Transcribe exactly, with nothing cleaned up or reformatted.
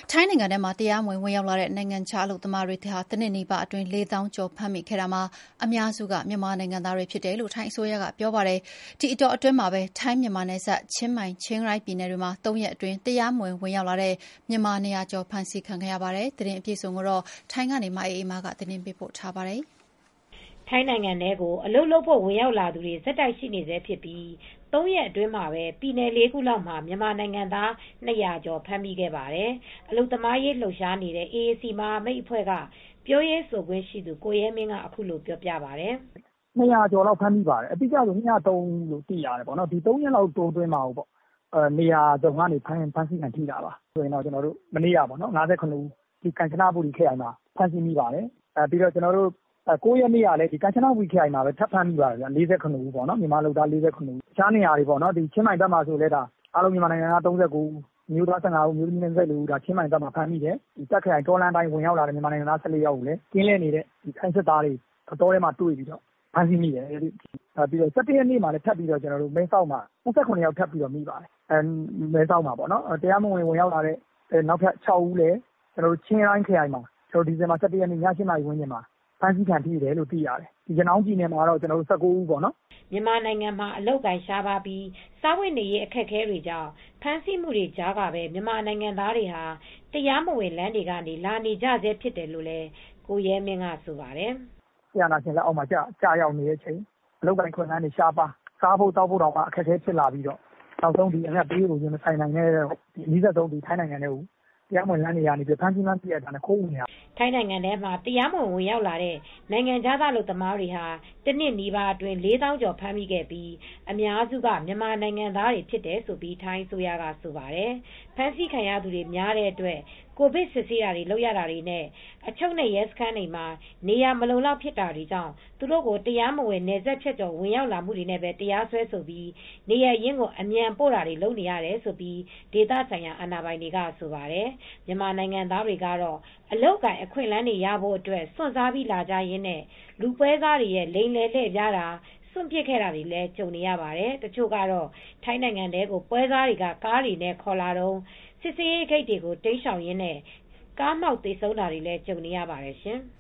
ထိုင်းနိုင်ငံထဲမှာတရားမဝင်ဝင်ရောက်လာတဲ့နိုင်ငံခြားအလုပ်သမားတွေဟာတနှစ်နီးပါးအတွင်းလေးသောင်းကျော်ဖမ်းမိခဲ့တာမှာအများစုကမြန်မာနိုင်ငံသားတွေဖြစ်တယ်လို့ထိုင်းအစိုးရကပြောပါတယ်။ဒီအတောအတွင်းမှာပဲထိုင်းမြန်မာနယ်စပ်ချင်းမိုင်-ချင်းရိုင်ပြည်နယ်တွေမှာသုံးရက်အတွင်းတရားမဝင်ဝင်ရောက်လာတဲ့မြန်မာနှစ်ရာကျော်ဖမ်းဆီးခံခဲ့ရပါတယ်။သတင်းအပြည့်အစုံကိုတော့ထိုင်းကနေမအေးအေးမာကသတင်းပေးပို့ထားပါတယ်။ထိုင်းနိုင်ငံထဲကိုအလုပ်လုပ်ဖို့ဝင်ရောက်လာသူတွေဆက်တိုက်ရှိနေဆဲဖြစ်ပြီးသုံးရက်အတွင်းမှာပဲပြည်နယ်လေးခုလောက်မှာမြန်မာနိုင်ငံသားနှစ်ရာကျော်ဖမ်းမိခဲ့ပါတယ်။အလုပ်သမားရေးလှုပ်ရှားနေတဲ့ အေအေစီ မဟာမိတ်အဖွဲ့ကပြောရေးဆိုခွင့်ရှိသူကိုရဲမင်းကအခုလိုပြောပြပါတယ်။“နှစ်ရာကျော်လောက်ဖမ်းမိပါတယ်။အတိအကျဆို၂၀၃လို့သိရတယ်။ဒီသုံးရက်လောက်တိုအတွင်းမှာကိုနေရာစုံကနေဖမ်းဆီးခံထိတာပါ။ဆိုရင်တော့မနေ့ကပေါ့နော်၅၇ဦးကမ်ချနဘူရီခရိုင်မှာဖမ်းဆီးမိပါတယ်။ပြီးတော့ကျနော်တို့၉ရက်နေ့ကလည်းကမ်ချနဘူရီခရိုင်မှာပဲထပ်ဖမ်းမိပါတယ်။၄၇ဦးပေါ့နော်မြန်မာလုပ်သား၄၇ဦး။တခြားနေရာတွေပေါ့နော်ချင်းမိုင်ဘက်မှာဆိုလည်းအားလုံးမြန်မာနိုင်ငံသား၃၉ဦးအမျိုးသား၁၅ဦးအမျိုးသမီး၂၄ဦးချင်းမိုင်ဘက်မှာဖမ်းမိတယ်။တာ့ခ်ခရိုင်တောလမ်းတိုင်းဝင်ရောက်လာတဲ့မြန်မာနိုင်ငံသား၁၄ယောက်ကိုလည်းကင်းလှည့်နေတဲ့ထိုင်းစစ်သားတွေတောထဲမှာတွေ့ပြီးတော့ဖမ်းဆီးမိတယ်။ပြီးတော့၁၁ရက်နေ့မှာလည်းထပ်ပြီးတော့မဲဆောက်မှာ၂၇ယောက်ထပ်ပြီးတော့မိပါတယ်။မဲဆောက်မှာပေါ့နော်တရားမဝင်ဝင်ရောက်လာတဲ့နောက်ထပ်၆ဦးလည်းချင်းရိုင်ခရိုင်မှာဒီဇင်ဘာ၁၁ရက်နေ့ည၈နာရီဝန်းကျင်မှာဖမ်းဆီးခံထိတယ်လို့သိရတယ်။ရနောင်းပြည်နယ်မှာတော့၁၉ဦးပေါ့နော်။ ”မြန်မာနိုင်ငံမှာအလုပ်အကိုင်ရှားပါးပြီးစားဝတ်နေရေးအခက်အခဲတွေကြောင့်ဖမ်းဆီးမှုတွေကြားကပဲမြန်မာနိုင်ငံသားတွေဟာတရားမဝင်လမ်းတွေကနေလာနေကြဆဲဖြစ်တယ်လို့လည်းကိုရဲမင်းကဆိုပါတယ်။“စစ်အာဏာရှင်လက်အောက်မှာကျရောက်နေတဲ့အချိန်အလုပ်အကိုင်အခွင့်အလမ်းတွေရှားပါးစားဖို့သောက်ဖို့တောင်မှအခက်အခဲဖြစ်လာပြီးတော့နောက်ဆုံးဒီအငတ်ပေးကိုရင်မဆိုင်နိုင်တဲ့အနီးစပ်ဆုံးထိုင်းနိုင်ငံထဲကိုတရားမဝင်လမ်းတွေကနေဖမ်းဆီးမှန်းသိရတာနဲ့ခိုးဝင်နေတာ။”ထိုင်းနိုင်ငံထဲမှာတရားမဝင်ဝင်ရောက်လာတဲ့နိုင်ငံခြားသားအလုပ်သမားတွေဟာတနှစ်နီးပါးအတွင်းလေးသောင်းကျော်ဖမ်းမိခဲ့ပြီးအများစုကမြန်မာနိုင်ငံသားတွေဖြစ်တယ်လို့ထိုင်းအစိုးရကဆိုပါတယ်။ဖမ်းဆီးခံရသူတွေများတဲ့အတွက်ကိုဗစ်စစ်ဆေးတာတွေလုပ်ရတာတွေနဲ့အချုပ်နဲ့ရဲစခန်းတွေမှာနေရာမလုံလောက်ဖြစ်တာတွေကြောင့်သူတို့ကိုတရားမဝင်နယ်စပ်ဖြတ်ကျော်ဝင်ရောက်လာမှုတွေနဲ့ပဲတရားစွဲဆိုပြီးနေရပ်ရင်းကိုအမြန်ပို့တာတွေလုပ်နေရတယ်လို့ဒေသဆိုင်ရာအာဏာပိုင်တွေကဆိုပါတယ်။မြန်မာနိုင်ငံသားတွေကတော့အလုပ်အကိုင်အခွင့်အလမ်းတွေရဖို့အတွက်စွန့်စားပြီးလာကြရင်းနဲ့လူပွဲစားတွေရဲ့လိမ်လည်လှည့်ဖျားတာစွန့်ပစ်ခဲ့တာတွေလည်းကြုံနေရပါတယ်။တချို့ကတော့ထိုင်းနိုင်ငံထဲကိုပွဲစားတွေကကားတွေနဲ့ခေါ်လာတုန်းစစ်ဆေးရေးဂိတ်တွေကိုတိမ်းရှောင်ရင်းနဲ့ကားမှောက်သေဆုံးတာတွေလည်းကြုံနေရပါတယ်ရှင်။